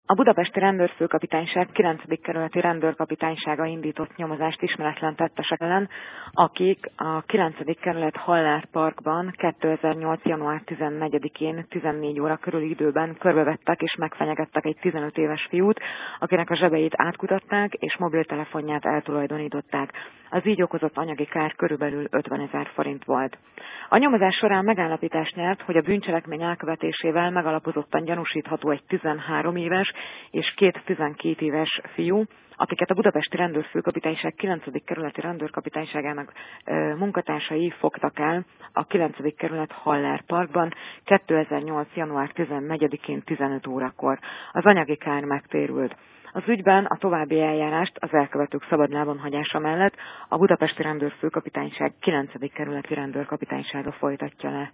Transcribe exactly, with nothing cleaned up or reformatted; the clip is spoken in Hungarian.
A budapesti rendőrfőkapitányság kilencedik kerületi rendőrkapitánysága indított nyomozást ismeretlen tettesek ellen, akik a kilencedik kerület Haller Parkban kétezer-nyolc. január tizennegyedikén tizennégy óra körüli időben körbevettek és megfenyegettek egy tizenöt éves fiút, akinek a zsebeit átkutatták és mobiltelefonját eltulajdonították. Az így okozott anyagi kár körülbelül ötvenezer forint volt. A nyomozás során megállapítást nyert, hogy a bűncselekmény elkövetésével megalapozottan gyanúsítható egy tizenhárom éves és két tizenkét éves fiú, akiket a budapesti rendőrfőkapitányság kilencedik kerületi rendőrkapitányságának e, munkatársai fogtak el a kilencedik kerület Haller Parkban kétezer-nyolc. január tizennegyedikén tizenöt órakor. Az anyagi kár megtérült. Az ügyben a további eljárást az elkövetők szabadlábon hagyása mellett a budapesti rendőrfőkapitányság kilencedik kerületi rendőrkapitánysága folytatja le.